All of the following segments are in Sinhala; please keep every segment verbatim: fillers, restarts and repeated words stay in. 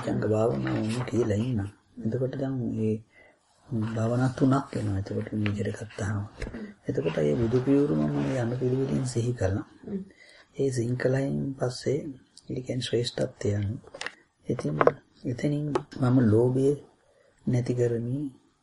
බොජ්ජංග භාවනාවම කියලා ඉන්නා. එතකොට දැන් මේ භාවනා තුනක් වෙනවා. එතකොට විදිහට ගත්තාම. එතකොට මේ බුදු පියවරු මම යන පිළිවෙලින් සිහි කළා. ඒ සිහි කලයින් පස්සේ ඒ කියන්නේ ශ්‍රේෂ්ඨත්වය යන. ඉතින් එතනින් මම ලෝභය නැති කරමි.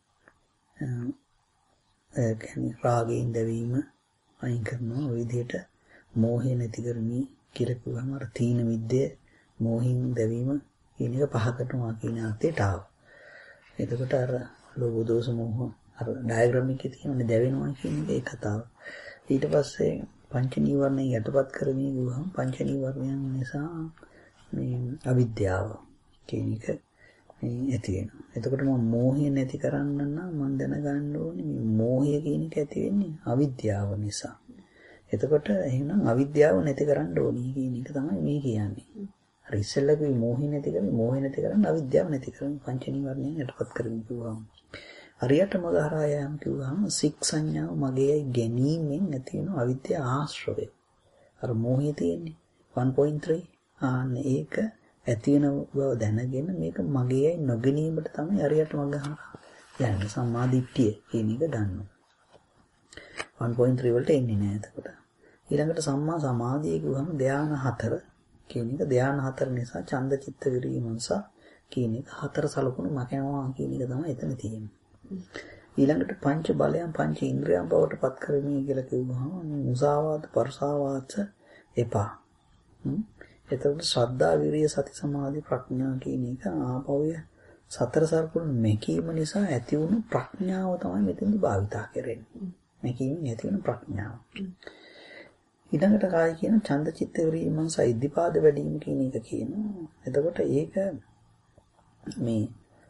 ඒ කියන්නේ රාගයෙන් දැවීම අයින් කරනවා. ওই විදිහට මෝහය නැති කරමි කියලා කිව්වම අර තීන විද්‍ය මෝහින් දැවීම කියන එක පහකටනවා කියන අර්ථයට ආවා. එතකොට අර ලෝභ දෝෂ මෝහ අර ඩයග්‍රෑම් එකේ තියෙන දැවෙනවා කියන එක ඒ කතාව. ඊට පස්සේ පංච නීවරණය යටපත් කරමින් ගිහම පංච නීවරණයන් නිසා මේ අවිද්‍යාව කියන එක මේ ඇති වෙනවා. එතකොට මම මෝහය නැති කරන්න නම් මම දැනගන්න ඕනේ මේ මෝහය කියන එක ඇති වෙන්නේ අවිද්‍යාව නිසා. එතකොට එහෙනම් අවිද්‍යාව නැති කරන්න ඕනේ කියන එක තමයි මේ කියන්නේ. අර ඉස්සෙල්ලා කිව්වේ මෝහය නැති කරන්නේ මෝහය නැති කරන්න අවිද්‍යාව නැති කරන්නේ පංච නීවරණයන් යටපත් කරමින් කිව්වම. හරියට මග හරහා යම් කිව්වම සික් සංඥාව මගේයි ගැනීමෙන් ඇති වෙන අවිද්‍යාව ආශ්‍රවය. අර මෝහය තියෙන්නේ one point three ආන්න ඒක ඇති වෙන බව දැනගෙන මේක මගේයි නොගැනීමට තමයි හරියට මග හරහා යන්නේ සම්මා දිට්ඨිය කියන එක ගන්නවා. one point three වලට එන්නේ නැහැ එතකොට. ඊළඟට සම්මා සමාධිය කිව්වම ධ්‍යාන හතර කියන එක ධ්‍යාන හතර නිසා ඡන්ද චිත්ත විරීමංස කියන එක හතර සලකුණු මකනවා කියන එක තමයි එතන තියෙන්නේ. ඊළඟට පංච බලයන් පංච ඉන්ද්‍රියයන් බවට පත් කරමි කියලා කිව්වහම මුසාවාද පරසාවාච එපා. එතකොට ශ්‍රද්ධා විරිය සති සමාධි ප්‍රඥා කියන එක ආපෞය සතර සලකුණු මැකීම නිසා ඇති වුණු ප්‍රඥාව තමයි මෙතෙන්දි භාවිතා කරන්නේ. මැකීමෙන් ඇති වෙන ප්‍රඥාව. ඊළඟට කාය කියන ඡන්ද චිත්ත විරීමංස ඉද්ධිපාද වැඩිම කියන එක කියනවා. එතකොට ඒක මේ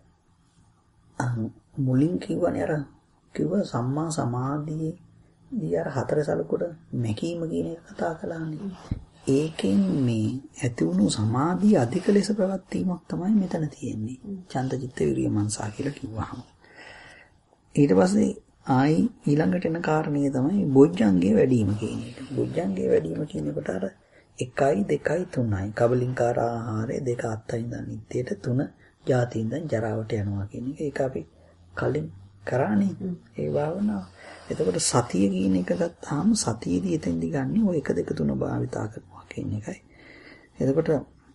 මුලින් කිව්වනේ අර කිව්ව සම්මා සමාධියේ අර හතර සලකුණ මැකීම කියන එක කතා කළානේ. ඒකෙන් මේ ඇති වුණු සමාධිය අධික ලෙස ප්‍රවැත්වීමක් තමයි මෙතන තියෙන්නේ. ඡන්ද චිත්ත විරීමංසා කියලා කිව්වහම. ඊට පස්සේ ආයි ඊළඟට එන කාරණේ තමයි බොජ්ජංගේ වැඩිම කියන එක. බොජ්ජංගේ වැඩිම කියනකොට අර එකයි දෙකයි තුනයි කබලින්කාර ආහාරය දෙක අත්තයි ඉඳන් නිත්‍යයට තුන ජාති ඉඳන් ජරාවට යනවා කියන එක. ඒක අපි කලින් කරානේ ඒ භාවනාව. එතකොට සතිය කියන එක ගත්තාම සතියේදී එතෙන්දි ගන්න ඔය එක දෙක තුන භාවිතා කරනවා කියන එකයි. එතකොට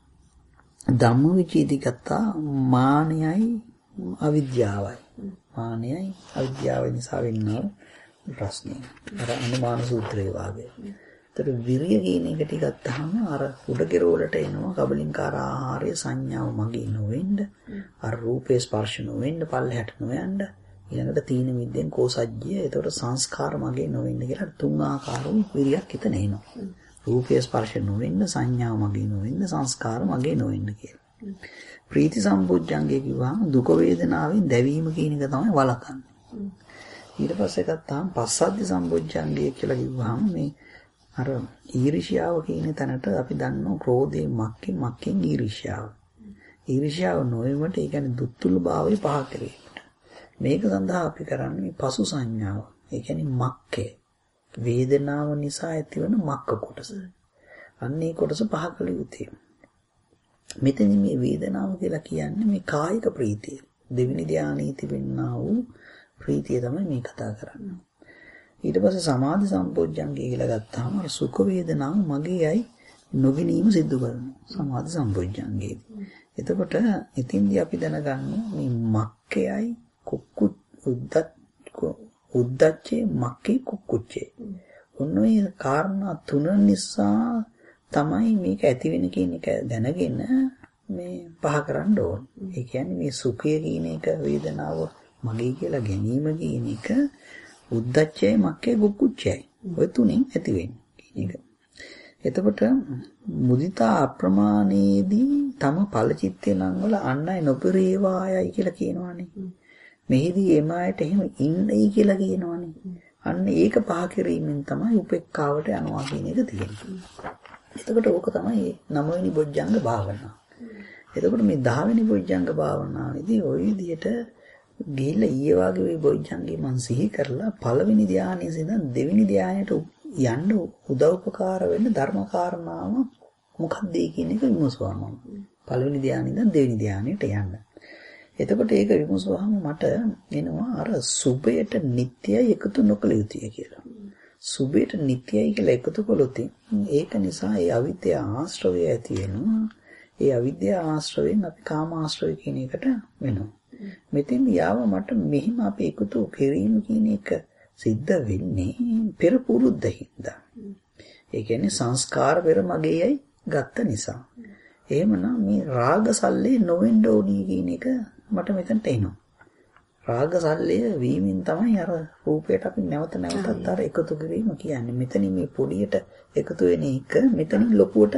ධම්මවිචේදී ගත්තා මානයයි අවිද්‍යාවයි. මානයයි අවිද්‍යාව නිසා වෙනවා ප්‍රශ්නේ. අර අනුමාන සූත්‍රයේ වාගේ. ඒතර විරිය කියන එක ටික ගත්තාම අර උඩගෙර වලට එනවා කබලින්කාර ආහාරය සංඥාව මගේ නොවෙන්න. අර රූපේ ස්පර්ශ නොවෙන්න පල්ලහැට නොයන්න. ඊළඟට තීන මිද්දෙන් කෝසජ්ජය. ඒතකොට සංස්කාර මගේ නොවෙන්න කියලා තුන් ආකාරവും විරියක් හිතන එනවා. රූපේ ස්පර්ශ නොවෙන්න සංඥාව මගේ නොවෙන්න සංස්කාර මගේ නොවෙන්න කියලා. ප්‍රීති සම්පූජ්ජංගේ කිව්වම දුක වේදනාවෙන් දැවීම කියන එක තමයි වළකන්නේ. ඊට පස්සේ ගත්තාම පස්සද්ධි සම්පූජ්ජංගේ කියලා කිව්වම මේ අර ඊර්ෂ්‍යාව කියන තැනට අපි දන්නවා ක්‍රෝධේ මක්කේ මක්කෙන් ඊර්ෂ්‍යාව. ඊර්ෂ්‍යාව නොවෙමට ඒ කියන්නේ දුක්තුල භාවය පහ කිරීමට. මේක සඳහා අපි කරන්නේ මේ පසු සංඥාව. ඒ කියන්නේ මක්කේ වේදනාව නිසා ඇතිවන මක්ක කොටස. අන්න ඒ කොටස පහ කළ යුතුයි. මෙතන මේ වේදනාව කියලා කියන්නේ මේ කායික ප්‍රීතිය. දෙවෙනි ධානයේ තිබෙනා වූ ප්‍රීතිය තමයි මේ කතා කරන්නේ. ඊට පස්සේ සමාධි සම්පෝඥංගේ කියලා ගත්තාම අර සුඛ වේදනාව මගේයි නොගැනීම සිද්ධ කරනවා. සමාධි සම්පෝඥංගේ. එතකොට ඉතින්දී අපි දැනගන්න මේ මක්කයයි කුක්කු උද්දත් උද්දච්චේ මක්කේ කුක්කුච්චේ. ඔන්න ඔය කාරණා තුන නිසා තමයි මේක ඇති වෙන කියන එක දැනගෙන මේ පහ කරන්න ඕන. ඒ කියන්නේ මේ සුඛය කියන එක වේදනාව මගේ කියලා ගැනීම කියන එක උද්දච්චය මක්කේ කුක්කුච්චයයි. ඔය තුنين ඇති වෙන්නේ කියන එක. එතකොට මුදිතා අප්‍රමාණයේදී තම ඵලචිත්තේ නම් වල අන්නයි නොපරේවායයි කියලා කියනවානේ. මෙහිදී එමායට එහෙම ඉන්නයි කියලා කියනවානේ. අන්න ඒක පහ කිරීමෙන් තමයි උපේක්ඛාවට යනවා කියන එක තියෙන්නේ. එතකොට ඕක තමයි නවවෙනි බොජ්ජංග භාවනාව. එතකොට මේ දහවෙනි බොජ්ජංග භාවනාවේදී ওই විදිහට ගිහිල්ලා ඊයේ වගේ ওই බොජ්ජංගේ මං සිහි කරලා පළවෙනි ධානයේ ඉඳන් දෙවෙනි ධානයට යන්න උදව්පකාර වෙන්න ධර්ම කාරණාව මොකක්ද ඒ කියන එක විමසුවාම පළවෙනි ධානයේ ඉඳන් දෙවෙනි ධානයට යන්න. එතකොට ඒක විමසුවාම මට එනවා අර සුභයට නිට්ටයයි එකතු නොකළ යුතුය කියලා. සුභයට නිට්ටයයි කියලා එකතු කළොත් ඒක නිසා ඒ අවිද්‍යාව ආශ්‍රවය ඇති වෙනවා. ඒ අවිද්‍යාව ආශ්‍රවයෙන් අපි කාම ආශ්‍රවය කියන එකට වෙනවා. මෙතෙන් යාව මට මෙහිම අපි එකතු කිරීම කියන එක සිද්ධ වෙන්නේ පෙර පුරුද්දින්ද. ඒ කියන්නේ සංස්කාර පෙර මගේයි ගත්ත නිසා. එහෙමනම් මේ රාග සල්ලේ නොවෙන්න ඕනි කියන එක මට මෙතනට එනවා. රාග සල්ලය වීමෙන් තමයි අර රූපයට අපි නැවත නැවතත් අර එකතු කිරීම කියන්නේ. මෙතනින් මේ පොඩියට එකතු වෙන එක මෙතනින් ලොකුවට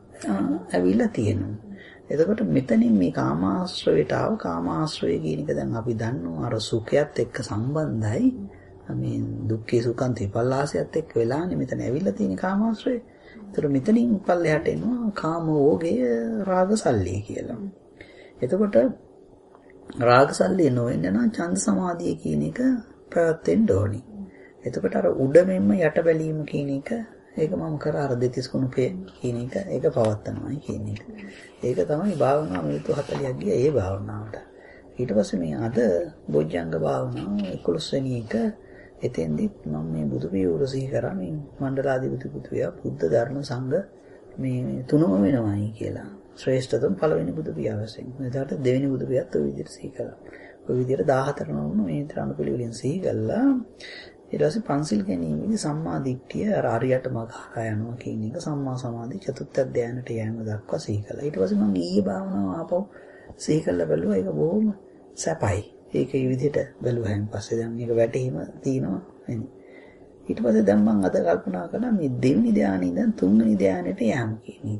ඇවිල්ලා තියෙනවා. එතකොට මෙතනින් මේ කාමාශ්‍රවයට ආව කාමාශ්‍රවය කියන එක දැන් අපි දන්නවා අර සුඛයත් එක්ක සම්බන්ධයි. මේ දුක්ඛේ සුඛන්ති පල්ලාසයත් එක්ක වෙලානේ මෙතන ඇවිල්ලා තියෙන කාමාශ්‍රය. ඒතර මෙතනින් පල්ලෙහාට එනවා කාමෝගේ රාගසල්ලිය කියලා. එතකොට රාගසල්ලිය නොවෙන්න නම් ඡන්ද සමාධිය කියන එක පැවැත්වෙන්න ඕනි. එතකොට අර උඩමෙන්ම යට බැලීම කියන එක ඒක මම කර අර දෙතිස් කුණුපේ කියන එක ඒක පවත්නවායි කියන එක. ඒක තමයි භාවනා මිනිත්තු හතලියක් ගිය ඒ භාවනාවට. ඊට පස්සේ මේ අද බොජ්ජංග භාවනාව එකොළොස් වෙනි එක එතෙන්දි මම මේ බුදු පියවර සිහි කරා මේ මණ්ඩලාධිපති පුතුයා බුද්ධ ධර්ම සංඝ මේ තුනම වෙනවායි කියලා. ශ්‍රේෂ්ඨතම පළවෙනි බුදු පියාවසෙන්. එතකොට දෙවෙනි බුදු පියාත් ඔය විදිහට සිහි කළා. ඔය විදිහට දහහතර නම මේ ත්‍රාණ පිළිවෙලින් සිහි කළා. ඊට පස්සේ පන්සිල් ගැනීමේදී සම්මා දිට්ඨිය අර අරියට මග හරහා යනවා කියන එක සම්මා සමාධි චතුත්ථ ධානයට යෑම දක්වා සිහි කළා. ඊට පස්සේ මම ඊයේ භාවනාව ආපහු සිහි කළා බැලුවා ඒක බොහොම සැපයි. ඒක මේ විදිහට බැලුවාන් පස්සේ දැන් මේක වැටීම තියෙනවා නේද? ඊට පස්සේ දැන් මම අද කල්පනා කළා මේ දෙවෙනි ධානයේ ඉඳන් තුන්වෙනි ධානයට යෑම කියන එක.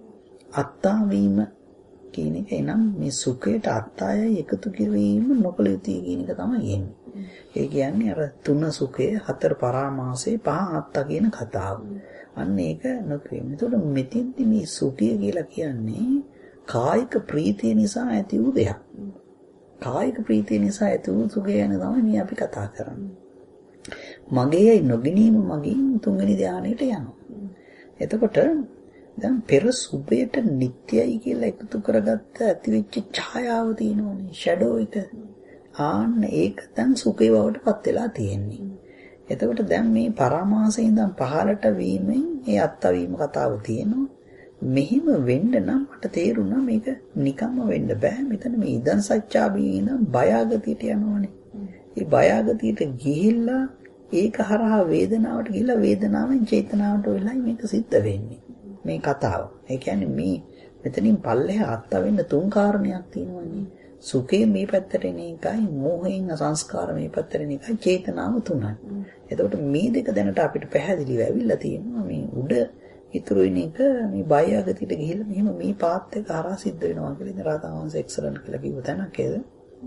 අත්තා වීම කියන එක එනම් මේ සුඛයට අත්තායයි එකතු කිරීම නොකළ යුතුයි කියන එක තමයි එන්නේ. ඒ කියන්නේ අර තුන සුඛය හතර පරාමාසයේ පහ අත්තා කියන කතාව. අන්න ඒක නොකිරීම. ඒතකොට මෙතෙන්දි මේ සුඛය කියලා කියන්නේ කායික ප්‍රීතිය නිසා ඇති වූ දෙයක්. කායික ප්‍රීතිය නිසා ඇති වූ සුඛය ගැන තමයි මේ අපි කතා කරන්නේ. මගේයි නොගැනීම මගින් තුන්වෙනි ධානයට යනවා. එතකොට දැන් පෙර සුභයට නිට්ටයයි කියලා එකතු කරගත්ත ඇතිවෙච්ච ඡායාව තියෙනවනේ ෂැඩෝ එක. ආන්න ඒක දැන් සුඛේ බවට පත් වෙලා තියෙන්නේ. එතකොට දැන් මේ පරාමාසයෙන් ඉඳන් පහළට වීමෙන් ඒ අත්වීම කතාව තියෙනවා. මෙහිම වෙන්න නම් මට තේරුණා මේක නිකම්ම වෙන්න බෑ. මෙතන මේ ඉදන් සත්‍යාබී ඉඳන් බයාගතියට යනවනේ. ඒ බයාගතියට ගිහිල්ලා ඒක හරහා වේදනාවට ගිහිල්ලා වේදනාවෙන් චේතනාවට වෙලයි මේක සිද්ධ වෙන්නේ. මේ කතාව. ඒ කියන්නේ මේ මෙතනින් පල්ලෙහා අත්ත වෙන්න තුන් කාරණයක් තියෙනවානේ. සුඛේ මේ පැත්තට එන එකයි, මෝහයෙන් සංස්කාර මේ පැත්තට එන එකයි, චේතනාව තුනයි. එතකොට මේ දෙක දැනට අපිට පැහැදිලිව ඇවිල්ලා තියෙනවා. මේ උඩ ඉතුරු වෙන එක මේ බයගතියට ගිහිල්ලා මෙහෙම මේ පාත් එක හරහා සිද්ධ වෙනවා කියලා ඉතින් රාතාවංශ එක්සලන්ට් කියලා කිව්ව තැනක් ඒද.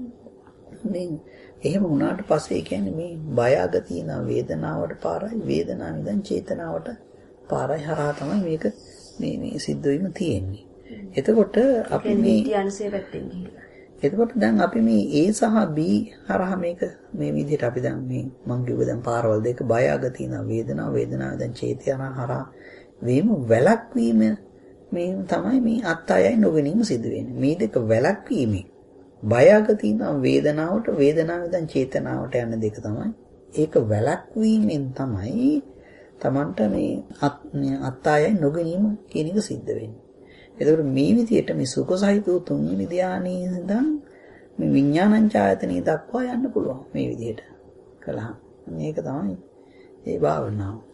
මේ එහෙම වුණාට පස්සේ කියන්නේ මේ බයගතිය න වේදනාවට පාරයි, වේදනාව ඉඳන් චේතනාවට පාරයි හරහා තමයි මේක මේ මේ සිද්ධ වීම තියෙන්නේ. එතකොට අපි මේ යන්සේ පැත්තෙන් ගිහිල්ලා. එතකොට දැන් අපි මේ A සහ B හරහා මේක මේ විදිහට අපි දැන් මේ මං කිව්ව දැන් පාරවල් දෙක බයගතිය න වේදනාව, වේදනාව දැන් චේතනා හරහා වීම වැළක්වීම මේ තමයි මේ අත්යයි නොගැනීම සිදු වෙන්නේ. මේ දෙක වැළක්වීමෙන් බයගතිය න වේදනාවට, වේදනාව ඉඳන් චේතනාවට යන දෙක තමයි. ඒක වැළක්වීමෙන් තමයි තමන්ට මේ අත්තායයි නොගැනීම කියන එක සිද්ධ වෙන්නේ. එතකොට මේ විදිහට මේ සුඛ සහිත වූ තුන්වෙනි ධානයේ ඉඳන් මේ විඥානං ඡායතනෙ දක්වා යන්න පුළුවන් මේ විදිහට කළා. මේක තමයි ඒ භාවනාව.